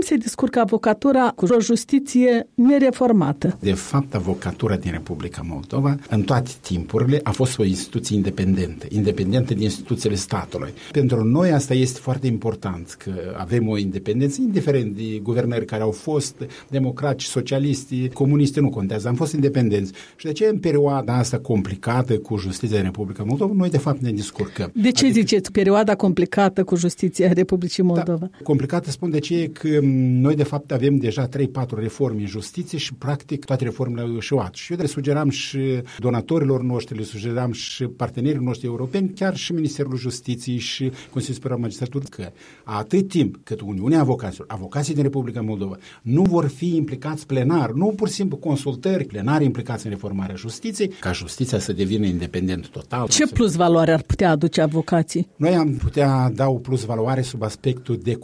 se descurcă avocatura cu o justiție nereformată? De fapt, avocatura din Republica Moldova, în toate timpurile, a fost o instituție independentă din instituțiile statului. Pentru noi asta este foarte important, că avem o independență, indiferent de guvernări care au fost democrați, socialiști, comuniști, nu contează, am fost independenți. Și de ce în perioada asta complicată cu justiția din Republica Moldova, noi de fapt ne descurcăm. De ce ziceți perioada complicată cu justiția Republicii Moldova? Da, complicată spun de ce că noi de fapt avem deja 3-4 reforme în justiție și practic toate reformele au ieșuat. Și eu le sugeram și donatorilor noștri, le sugeram și partenerilor noștri europeni, chiar și Ministerul Justiției și Consiliul Superior al Magistraturii, că atât timp cât Uniunea Avocaților, avocații din Republica Moldova, nu vor fi implicați plenar, nu pur și simplu consultări plenare implicați în reformarea justiției, ca justiția să devină independentă total. Ce plus valoare ar putea aduce avocații? Noi am putea da o plus valoare sub aspectul de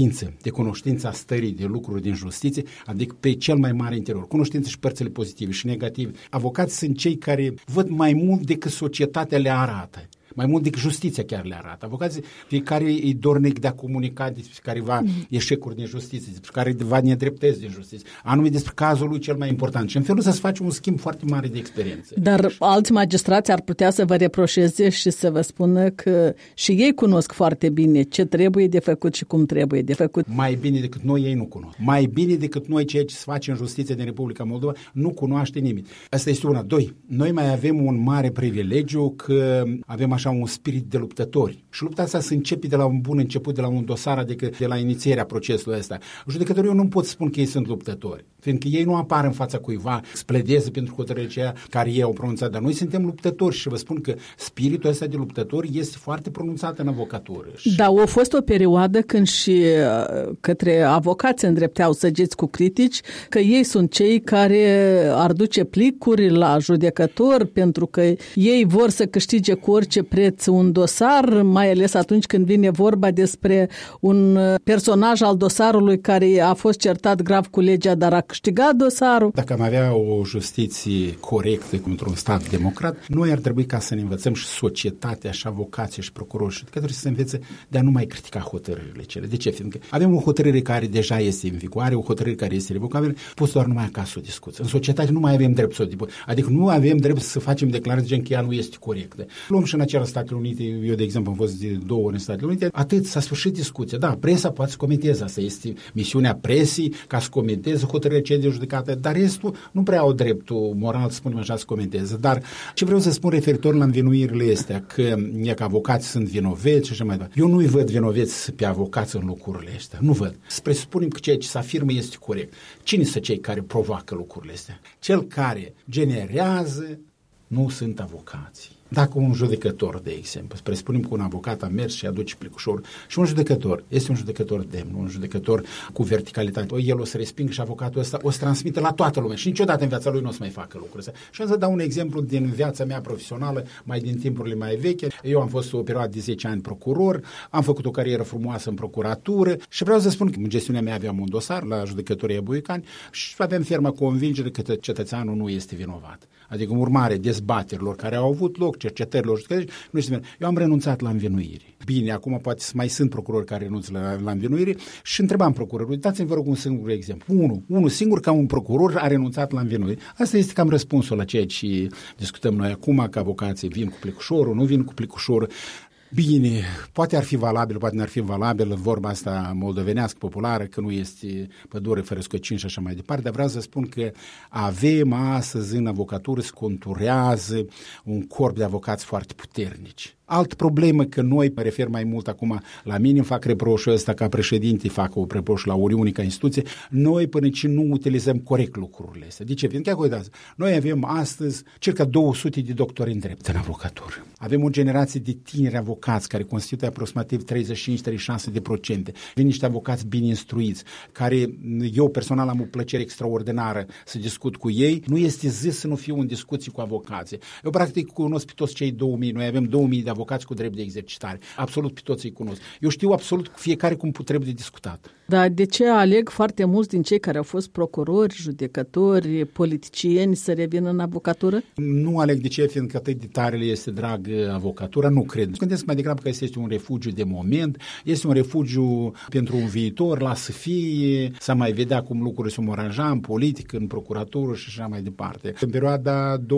cunoștința stării de lucruri din justiție, adică pe cel mai mare interior. Cunoștință și părțile pozitive și negative. Avocații sunt cei care văd mai mult decât societatea le arată. Mai mult decât justiția chiar le arată. Avocații, fiecare e dornic de a comunica despre careva eșecuri din justiție, despre care va nedreptăți din justiție, anume despre cazul lui cel mai important. Și în felul să se face un schimb foarte mare de experiențe. Dar alți magistrați ar putea să vă reproșeze și să vă spună că și ei cunosc foarte bine ce trebuie de făcut și cum trebuie de făcut. Mai bine decât noi ei nu cunosc. Mai bine decât noi ceea ce se face în justiție din Republica Moldova nu cunoaște nimeni. Asta este una. Doi, noi mai avem un mare privilegiu că avem așa un spirit de luptători. Și lupta asta se începe de la un bun început, de la un dosar, adică de la inițierea procesului ăsta. Judecătorii eu nu pot spun că ei sunt luptători, fiindcă ei nu apar în fața cuiva, spledeze pentru hotărârea aceea care ei au pronunțat, dar noi suntem luptători și vă spun că spiritul ăsta de luptători este foarte pronunțat în avocatură. Da, a fost o perioadă când și către avocați îndrepteau săgeți cu critici că ei sunt cei care ar duce plicuri la judecător pentru că ei vor să câștige cu orice preț un dosar, mai ales atunci când vine vorba despre un personaj al dosarului care a fost certat grav cu legea, dar a câștigat dosarul. Dacă am avea o justiție corectă într-un stat democrat, noi ar trebui ca să ne învățăm și societatea, și avocații, și procurori, și trebuie să se învețe de a nu mai critica hotărârile cele. De ce? Fiindcă avem o hotărâre care deja este în vigoare, o hotărâre care este revocabilă, poți doar numai acasă o discuție. În societate nu mai avem drept să o discuție. Adică nu avem drept să facem declarații că ea nu este corectă. Luăm și în acela Statele Unite, eu de exemplu am fost de 2 ori în Statele Unite, atât s-a sfârșit discuția. Da, presa poate să comenteze, asta este misiunea presii ca să comenteze hotărârea cei de judecată, dar restul nu prea au dreptul moral, să spunem așa, să comenteze. Dar ce vreau să spun referitor la învinuirile astea, că avocații sunt vinoveți și așa mai departe. Eu nu-i văd vinoveți pe avocați în lucrurile astea. Nu văd. Să presupunem că ceea ce se afirmă este corect. Cine sunt cei care provoacă lucrurile astea? Cel care generează nu sunt avocații. Dacă un judecător, de exemplu, presupunem că un avocat a mers și aduce plicușor și un judecător este un judecător demn, un judecător cu verticalitate, el o să respingă și avocatul ăsta o să transmită la toată lumea și niciodată în viața lui nu o să mai facă lucrurile astea. Și am să dau un exemplu din viața mea profesională, mai din timpurile mai veche. Eu am fost o perioadă de 10 ani procuror, am făcut o carieră frumoasă în procuratură și vreau să spun că în gestiunea mea aveam un dosar la judecătoria Buicani și aveam ferma convingere că cetățeanul nu este vinovat. Adică în urmare dezbaterilor care au avut loc, cercetărilor, nu știu, eu am renunțat la învinuire. Bine, acum poate mai sunt procurori care renunță la învinuire și întrebam procurorul, dați-mi vă rog un singur exemplu. Unul singur ca un procuror a renunțat la învinuire. Asta este cam răspunsul la ceea ce discutăm noi acum, că avocații vin cu plicușorul, nu vin cu plicușorul. Bine, poate ar fi valabil, poate n-ar fi valabil vorba asta moldovenească populară, că nu este pădure fără scocini și așa mai departe, dar vreau să spun că avem astăzi în avocatură se conturează un corp de avocați foarte puternici. Altă problemă că noi, mă refer mai mult acum la mine, îmi fac reproșul ăsta ca președinte, fac o reproș la Uniunea ca instituție, noi până ce nu utilizăm corect lucrurile astea. De ce? Fiindcă, uitați, noi avem astăzi circa 200 de doctori în drept în avocatură. Avem o generație de tineri avocați care constituie aproximativ 35-36%. Vin niște avocați bine instruiți, care eu personal am o plăcere extraordinară să discut cu ei. Nu este zis să nu fiu în discuții cu avocații. Eu practic cunosc pe toți cei 2000, noi avem 2000 de avocați cu drept de exercitare. Absolut pe toți îi cunosc. Eu știu absolut fiecare cum trebuie de discutat. Dar de ce aleg foarte mulți din cei care au fost procurori, judecători, politicieni să revină în avocatură? Nu aleg de ce, fiindcă atât de tare le este drag avocatura, nu cred. Gândesc mai degrabă că este un refugiu de moment, este un refugiu pentru un viitor, lasă să fie, să mai vedea cum lucrurile se aranja în politică, în procuratură și așa mai departe. În perioada 2015-2019,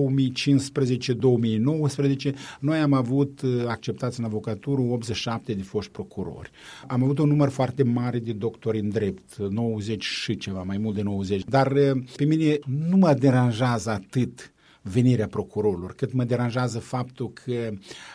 noi am avut acceptați în avocatură 87 de foști procurori. Am avut un număr foarte mare de doctori în drept, 90 și ceva, mai mult de 90. Dar pe mine nu mă deranjează atât venirea procurorilor, cât mă deranjează faptul că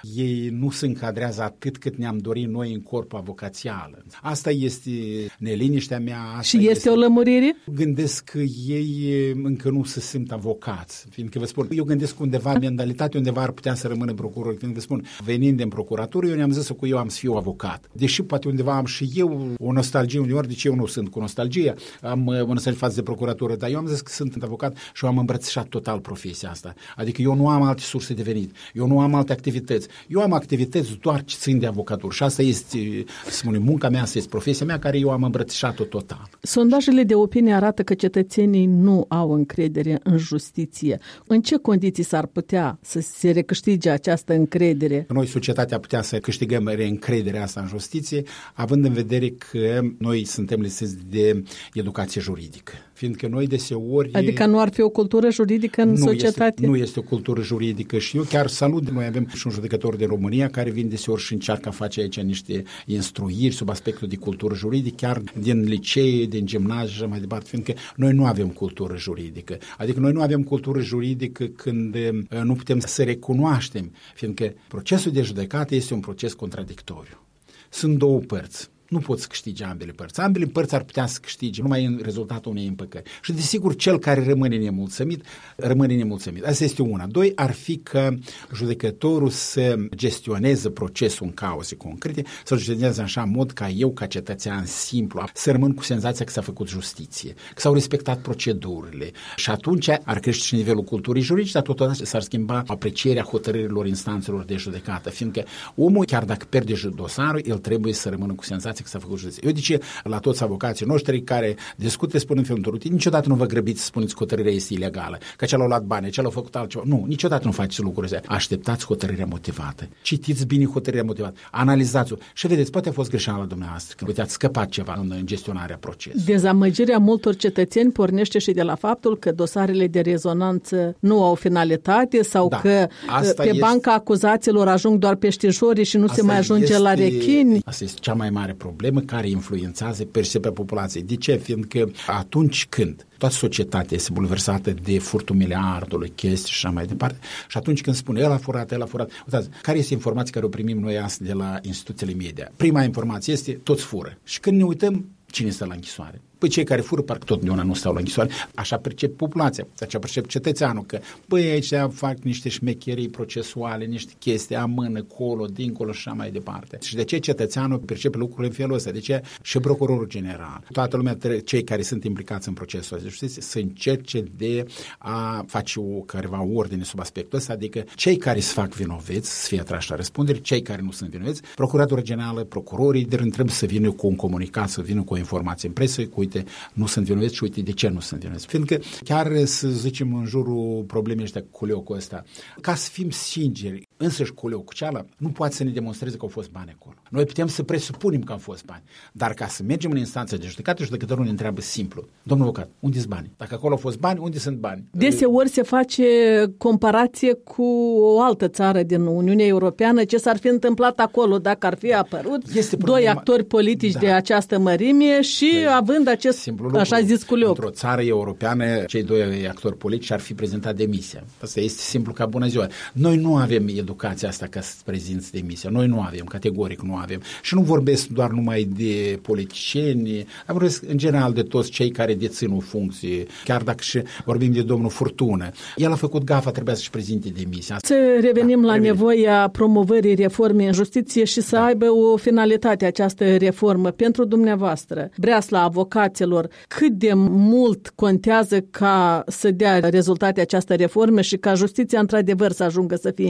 ei nu se încadrează atât cât ne-am dorit noi în corpul avocațial. Asta este neliniștea mea. Asta și este o lămurire? Gândesc că ei încă nu se simt avocați, fiindcă vă spun, eu gândesc undeva, mentalitatea undeva ar putea să rămână procuror, fiindcă vă spun, venind din procuratură, eu ne-am zis că eu am să fiu avocat. Deși poate undeva am și eu o nostalgie uneori, de ce eu nu sunt cu nostalgie, am o nostalgie față de procuratură, dar eu am zis că sunt avocat și eu am îmbrățișat total profesia asta. Adică eu nu am alte surse de venit, eu nu am alte activități, eu am activități doar ce țin de avocatură și asta este, să spunem, munca mea, asta este profesia mea care eu am îmbrățișat-o total. Sondajele de opinie arată că cetățenii nu au încredere în justiție. În ce condiții s-ar putea să se recâștige această încredere? Noi, societatea, putea să câștigăm încrederea asta în justiție, având în vedere că noi suntem lipsiți de educație juridică. Fiindcă noi deseori... Adică nu ar fi o cultură juridică în societate? Nu este o cultură juridică și eu chiar salut. Noi avem și un judecător din România care vine deseori și încearcă a face aici niște instruiri sub aspectul de cultură juridică, chiar din licee, din gimnaziu și mai departe, fiindcă noi nu avem cultură juridică. Adică noi nu avem cultură juridică când nu putem să recunoaștem, fiindcă procesul de judecată este un proces contradictoriu. Sunt două părți. Nu pot să câștige ambele părți. Ambele părți ar putea să câștige numai în rezultatul unei împăcări. Și desigur, cel care rămâne nemulțumit, rămâne nemulțumit. Asta este una. Doi, ar fi că judecătorul să gestioneze procesul în cauze concrete, să-l gestioneze așa în mod ca eu, ca cetățean simplu, să rămân cu senzația că s-a făcut justiție, că s-au respectat procedurile. Și atunci ar crește și nivelul culturii juridice, dar totodată s-ar schimba aprecierea hotărârilor instanțelor de judecată, fiindcă omul, chiar dacă pierde dosarul, el trebuie să rămână cu senzația că s-a făcut justiție. Eu de ce la toți avocații noștri care discută, spun în felul următor, niciodată nu vă grăbiți să spuneți că hotărârea este ilegală, că ce l-au luat bani, ce l-au făcut altceva. Nu, niciodată nu faceți lucrurile astea. Așteptați hotărârea motivată. Citiți bine hotărârea motivată. Analizați-o. Și vedeți, poate a fost greșeala dumneavoastră, că uite, ați scăpat ceva în gestionarea procesului. Dezamăgirea multor cetățeni pornește și de la faptul că dosarele de rezonanță nu au finalitate sau că pe banca acuzaților ajung doar peștișorii și nu se mai ajunge la rechini. Asta este cea mai mare problemă care influențează percepția populației. De ce? Fiindcă atunci când toată societatea este bulversată de furtul miliardului, chestii și așa mai departe, și atunci când spune el a furat, uitați, care este informația care o primim noi astăzi de la instituțiile media? Prima informație este toți fură. Și când ne uităm, cine stă la închisoare? Păi cei care fură parcă tot nu stau la închisoare. Așa percep populația, așa percep cetățeanul, că băi aici fac niște șmecherii procesuale, niște chestii, amână, colo, dincolo și așa mai departe. Și de ce cetățeanul percepe lucrurile în felul ăsta? De ce și procurorul general? Toată lumea, cei care sunt implicați în procesul de justiție, să încerce de a face careva ordine sub aspectul ăsta, adică cei care se fac vinoveți să fie atrași la răspundere, cei care nu sunt vinoveți, procuratura generală, procurorii, trebuie să vină cu un comunicat, să vină cu o informație în presă, cu uite, nu sunt vinoveți și uite de ce nu sunt vinoveți. Fiindcă chiar să zicem în jurul problemei ăștia cu culeocul ăsta, ca să fim sinceri, însăși culeocul ceala nu poate să ne demonstreze că au fost bani acolo. Noi putem să presupunem că au fost bani, dar ca să mergem în instanță de judecată, judecătorul ne întreabă simplu: domnul avocat, unde sunt bani? Dacă acolo au fost bani, unde sunt bani? Deseori se face comparație cu o altă țară din Uniunea Europeană, ce s-ar fi întâmplat acolo dacă ar fi apărut doi actori politici de această mărime și având acest așa zis culeoc. Într-o țară europeană, cei doi actori politici ar fi prezentat demisia. Asta este simplu ca bună ziua. Noi nu avem educația asta ca să-ți prezinți demisia. Noi nu avem, categoric nu avem. Și nu vorbesc doar numai de politicieni, dar vorbesc în general de toți cei care dețin o funcție. Chiar dacă și vorbim de domnul Furtună. El a făcut gafa, trebuia să-și prezinte demisia. Să revenim la nevoia promovării reformei în justiție și să aibă o finalitate această reformă. Pentru dumneavoastră, breasla avocaților, cât de mult contează ca să dea rezultate această reformă și ca justiția într-adevăr să ajungă să fie independentă?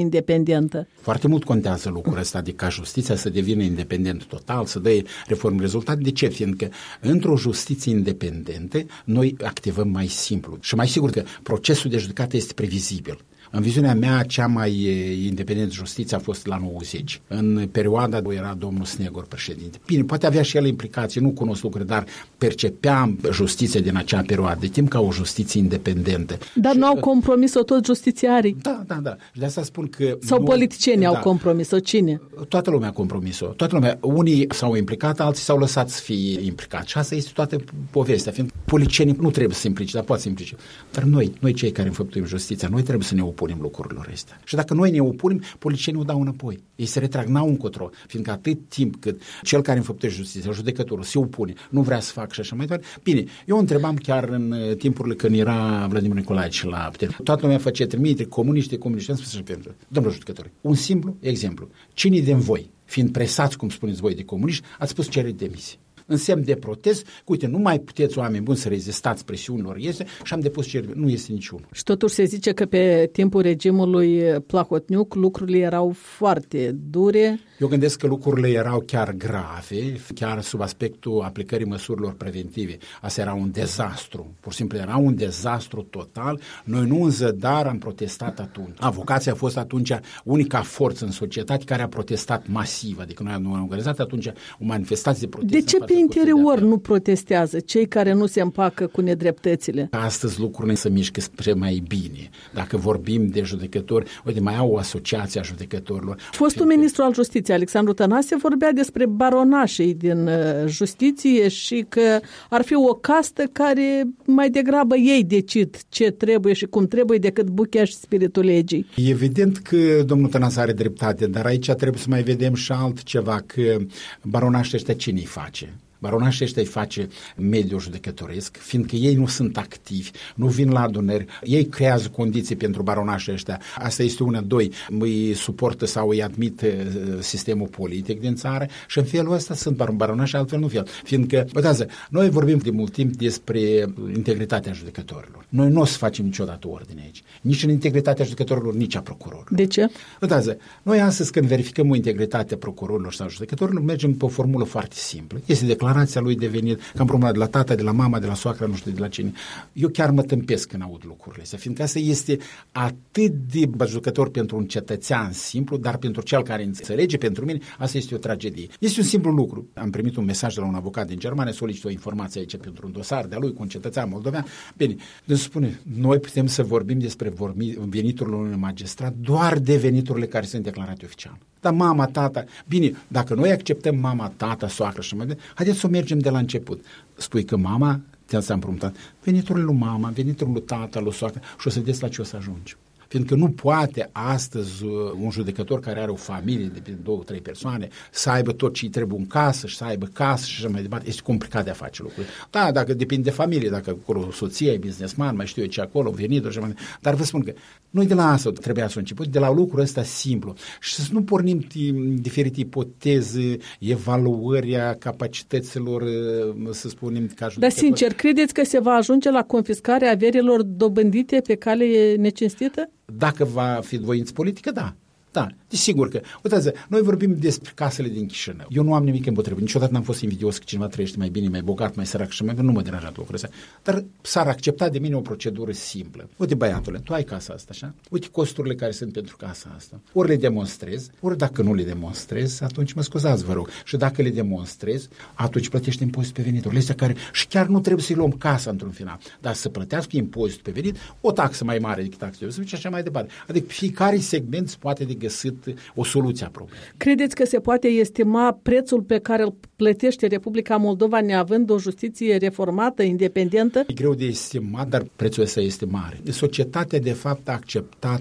independentă? Foarte mult contează lucrul ăsta, adică ca justiția să devină independentă total, să dea reforme rezultate. De ce? Fiindcă într-o justiție independentă noi activăm mai simplu și mai sigur că procesul de judecată este previzibil. În viziunea mea, cea mai independentă justiție a fost la 90. În perioada era domnul Snegor președinte. Bine, poate avea și el implicații, nu cunosc lucruri, dar percepeam justiția din acea perioadă de timp ca o justiție independentă. Dar nu au compromis-o tot justițiarii? Da. Și de asta spun că... Sau politicienii au compromis-o? Cine? Toată lumea a compromis-o. Toată lumea. Unii s-au implicat, alții s-au lăsat să fie implicați. Și asta este toată povestea. Fiind politicienii nu trebuie să se implice, dar poate să implice. Dar noi cei care înfăptuim justiția, noi trebuie să ne opunem lucrurilor astea. Și dacă noi ne opunem, politicienii o dau înapoi. Ei se retrag, n-au încotro, fiindcă atât timp cât cel care înfăptuiește justiția, judecătorul, se opune, nu vrea să facă și așa mai departe. Bine, eu întrebam chiar în timpurile când era Vladimir Nicolae la putere. Toată lumea face trimitere, comuniști, am spus și pentru domnul judecător. Un simplu exemplu. Cine din voi, fiind presați, cum spuneți voi, de comuniști, ați spus cere demisie. În semn de protest, uite, nu mai puteți, oameni buni, să rezistați presiunilor, și am depus cerere. Nu este niciunul. Și totuși se zice că pe timpul regimului Plahotniuc lucrurile erau foarte dure. Eu gândesc că lucrurile erau chiar grave, chiar sub aspectul aplicării măsurilor preventive. Asta era un dezastru, pur și simplu era un dezastru total. Noi nu în zădar am protestat atunci. Avocația a fost atunci unica forță în societate care a protestat masiv, adică noi am organizat atunci o manifestație de protest. De ce pe interior nu protestează cei care nu se împacă cu nedreptățile? Astăzi lucrurile se mișcă spre mai bine. Dacă vorbim de judecători, uite, mai au o asociație a judecătorilor. Fostul ministru al Justiției, Alexandru Tănase, vorbea despre baronașii din justiție și că ar fi o castă care mai degrabă ei decid ce trebuie și cum trebuie decât buchea și spiritul legii. Evident că domnul Tănase are dreptate, dar aici trebuie să mai vedem și altceva, că baronașii ăștia cine îi face? Baronașii ăștia îi face mediul judecătoresc, fiindcă ei nu sunt activi, nu vin la adunări, ei creează condiții pentru baronașii ăștia. Asta este una. Doi, îi suportă sau îi admit sistemul politic din țară și în felul ăsta sunt baronași, altfel nu fel. Fiindcă, uitați, noi vorbim de mult timp despre integritatea judecătorilor. Noi nu o să facem niciodată ordine aici. Nici în integritatea judecătorilor, nici a procurorilor. De ce? Uitați, noi astăzi când verificăm o integritate a procurorilor sau judecătorilor, mergem pe o formulă foarte simplă. Este declarația lui de venit, că am promenat de la tata, de la mama, de la soacră, nu știu de la cine. Eu chiar mă tâmpesc când aud lucrurile astea, fiindcă asta este atât de jucător pentru un cetățean simplu, dar pentru cel care înțelege, pentru mine, asta este o tragedie. Este un simplu lucru. Am primit un mesaj de la un avocat din Germania, solicită o informație aici pentru un dosar de-a lui cu un cetățean moldovean. Bine, deci spune, noi putem să vorbim despre veniturile unui magistrat doar de veniturile care sunt declarate oficial. Dar mama, tata, bine, dacă noi acceptăm mama, tata, soacră și mai departe, haideți să o mergem de la început. Spui că mama ți-a împrumutat veniturile lui mama, veniturile lui tata, lui soacră și o să vedeți la ce o să ajungi. Fiindcă nu poate astăzi un judecător care are o familie de 2-3 persoane să aibă tot ce îi trebuie în casă și să aibă casă și așa mai departe. Este complicat de a face lucrurile. Da, dacă depinde de familie, dacă acolo soția e businessman, mai știu eu ce acolo, venituri și așa mai departe. Dar vă spun că noi de la asta trebuia să început, de la lucrul ăsta simplu. Și să nu pornim diferite ipoteze, evaluări a capacităților, să spunem, ca judecător. Dar sincer, credeți că se va ajunge la confiscarea averilor dobândite pe cale necinstită? Dacă va fi voință politică, da. Da, desigur că, uitați, noi vorbim despre casele din Chișinău. Eu nu am nimic împotrivă, niciodată n-am fost invidios că cineva trăiește mai bine, mai bogat, mai sărac și mai bine, nu mă deranjează lucrurile astea. Dar s-ar accepta de mine o procedură simplă. Uite, băiatule, tu ai casa asta, așa? Uite costurile care sunt pentru casa asta. Ori le demonstrezi, ori dacă nu le demonstrezi, atunci mă scuzați, vă rog. Și dacă le demonstrezi, atunci plătești impozit pe veniturile astea care, și chiar nu trebuie să-i luăm casa într-un final, dar să plătească impozit pe venit, o taxă mai mare decât taxele și așa mai departe. Adică fiecare segment se poate de găsit o soluție a problemei. Credeți că se poate estima prețul pe care îl plătește Republica Moldova neavând o justiție reformată, independentă? E greu de estimat, dar prețul ăsta este mare. Societatea, de fapt, a acceptat,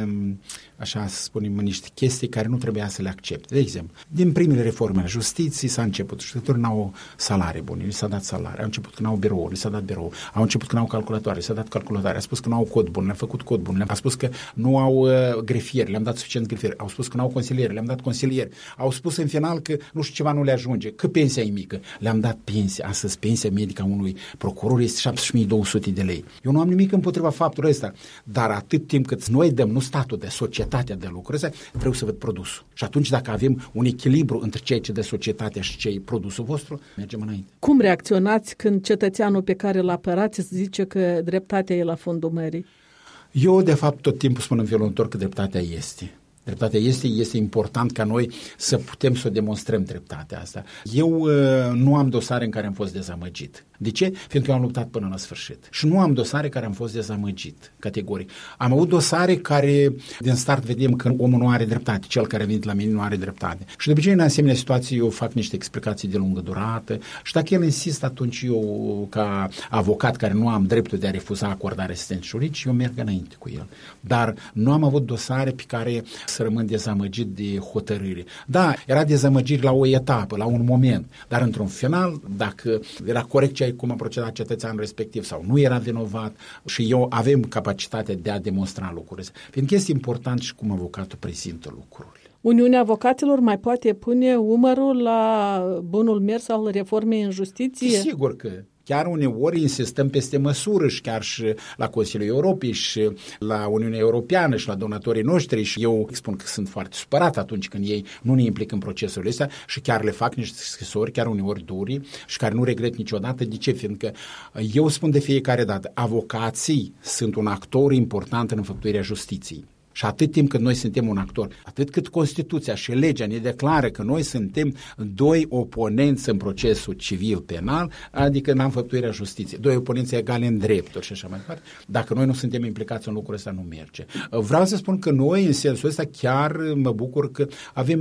așa să spunem, niște chestii care nu trebuia să le accepte. De exemplu, din primele reforme a justiției s-a început. Judecătorii n-au salarii bune, li s-a dat salarii. Au început că n-au birou, li s-a dat birou. Au început că n-au calculatoare, li s-a dat calculatoare. A spus că n-au cod bun, le-a făcut cod bun. Le-a spus că nu au grefieri, le-am dat suficient grefieri. Au spus că n-au consilieri, le-am dat consilieri. Au spus în final că nu știu ceva nu le ajunge. că pensia e mică. Le-am dat pensie. Astăzi pensia medică a unui procuror este 7.200 de lei. Eu nu am nimic împotriva faptului ăsta, dar atât timp cât noi dăm, nu statul, de societatea de lucruri ăsta, trebuie să văd produsul. Și atunci dacă avem un echilibru între ceea ce dă societatea și ce e produsul vostru, mergem înainte. Cum reacționați când cetățeanul pe care îl apărați zice că dreptatea e la fundul mării? Eu, de fapt, tot timpul spun în felul următor că dreptatea este. Dreptatea este important ca noi să putem să o demonstrăm dreptatea asta. Eu nu am dosare în care am fost dezamăgit. De ce? Fiindcă eu am luptat până la sfârșit. Și nu am dosare care am fost dezamăgit, categoric. Am avut dosare care, din start, vedem că omul nu are dreptate, cel care a venit la mine nu are dreptate. Și de obicei, în asemenea situații, eu fac niște explicații de lungă durată și dacă el insistă, atunci eu, ca avocat care nu am dreptul de a refuza acordarea asistenței juridice, eu merg înainte cu el. Dar nu am avut dosare pe care să rămân dezamăgit de hotărâre. Da, era dezamăgiri la o etapă, la un moment, dar într-un final, dacă era corect cum a procedat cetățeanul respectiv sau nu era vinovat și eu avem capacitatea de a demonstra lucrurile. Fiindcă este important și cum avocatul prezintă lucrurile. Uniunea Avocaților mai poate pune umărul la bunul mers al reformei în justiție? Sigur că chiar uneori insistăm peste măsură și chiar și la Consiliul Europei și la Uniunea Europeană și la donatorii noștri și eu spun că sunt foarte supărat atunci când ei nu ne implică în procesul ăsta și chiar le fac niște scrisori, chiar uneori duri și care nu regret niciodată. De ce? Fiindcă eu spun de fiecare dată, avocații sunt un actor important în înfăptuirea justiției. Și atât timp cât noi suntem un actor, atât cât Constituția și legea ne declară că noi suntem doi oponenți în procesul civil-penal, adică în înfăptuirea justiției, doi oponenți egale în drepturi și așa mai departe, dacă noi nu suntem implicați în lucrul ăsta, nu merge. Vreau să spun că noi, în sensul ăsta, chiar mă bucur că avem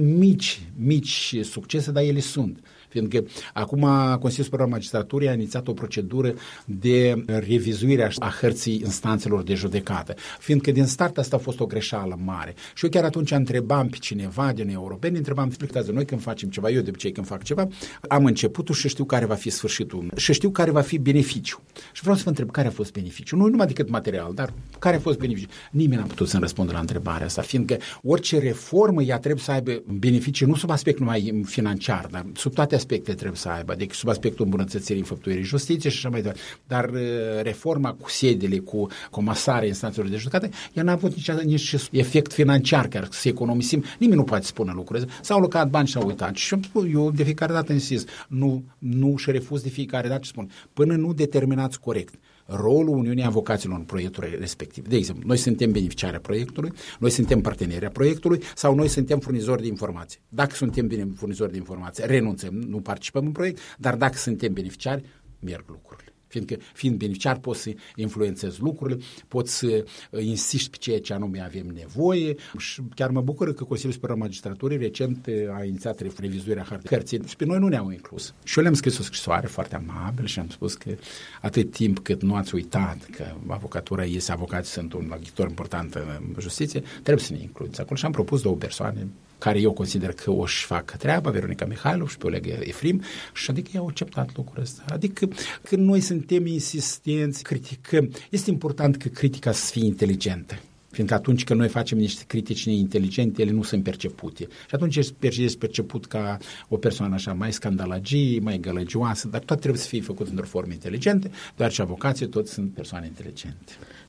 mici succese, dar ele sunt. Fiindcă acum Consiliul Superior al Magistraturii a inițiat o procedură de revizuire a hărții instanțelor de judecată, fiindcă din start asta a fost o greșeală mare. Și eu chiar atunci întrebam pe cineva din europeni, explicați noi când facem ceva, eu de obicei când fac ceva, am începutul și știu care va fi sfârșitul și știu care va fi beneficiu. Și vreau să vă întreb care a fost beneficiu. Nu numai decât material, dar care a fost beneficiu. Nimeni n-a putut să-mi răspundă la întrebarea asta, fiindcă orice reformă ea trebuie să aibă beneficii nu sub aspect numai financiar, dar sub toate aspecte trebuie să aibă, adică sub aspectul îmbunătățirii înfăptuirii justiției și așa mai departe. Dar reforma cu sediile, cu comasarea instanțelor de judecată, ea n-a avut nici efect financiar, care să economisim. Nimeni nu poate spune lucrurile. S-au alocat bani și au uitat. Și eu de fiecare dată insist, nu și refuz de fiecare dată și spun, până nu determinați corect rolul Uniunii Avocaților în proiectul respectiv. De exemplu, noi suntem beneficiari a proiectului, noi suntem parteneri a proiectului sau noi suntem furnizori de informații. Dacă suntem furnizori de informații, renunțăm, nu participăm în proiect, dar dacă suntem beneficiari, merg lucrurile. Fiindcă, fiind beneficiar, poți să influențezi lucrurile, poți să insisti pe ceea ce anume avem nevoie și chiar mă bucur că Consiliul Superior al Magistraturii recent a inițiat revizuirea hărții și pe noi nu ne-au inclus. Și eu le-am scris o scrisoare foarte amabil și am spus că atât timp cât nu ați uitat că avocatura este, avocații sunt un actor important în justiție, trebuie să ne includeți acolo și am propus două persoane care eu consider că o și fac treaba, Veronica Mihailov și pe Oleg Efrim, și adică i-au acceptat lucrul ăsta. Adică când noi suntem insistenți, criticăm, este important că critica să fie inteligentă. Fiindcă atunci când noi facem niște critici neinteligente, ele nu sunt percepute. Și atunci ești perceput ca o persoană așa mai scandalagie, mai gălăgioasă, dar tot trebuie să fie făcut într-o formă inteligentă, doar și avocații toți sunt persoane inteligente.